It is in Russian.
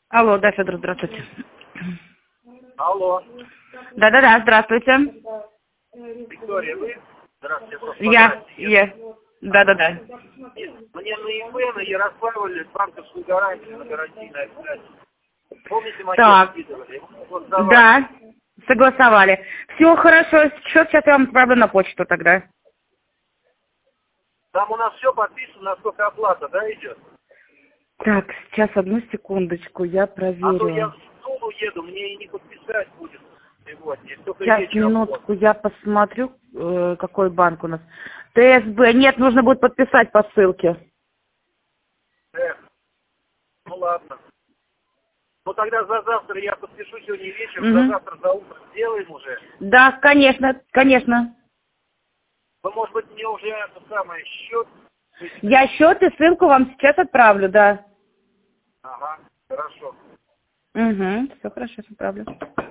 Алло, да, Федор, здравствуйте. Алло, Да-да-да, здравствуйте. Виктория, вы? Здравствуйте, просто Я. Да-да-да. Мне на ИП на Ярославле банковскую гарантию на гарантийное обязательство. Помните, Так, макет скидывали? Вот давай. да, согласовали. Все хорошо, сейчас я вам отправлю на почту тогда. Там у нас все подписано, насколько оплата, да, идет? Так, сейчас, одну секундочку, я А то я проверю. в Тулу еду, мне и не подписать будет сегодня. И только Сейчас, вечером вот. минутку, я посмотрю, какой банк у нас. ТСБ, нет, нужно будет подписать по ссылке. Эх, ну ладно. Ну тогда за завтра я подпишу сегодня вечером, за Угу. завтра за утро сделаем уже. Да, конечно, конечно. Вы, может быть, мне уже это самое счет выставите? Я счет и ссылку вам сейчас отправлю, да. Ага, хорошо. Угу, все хорошо, отправлю.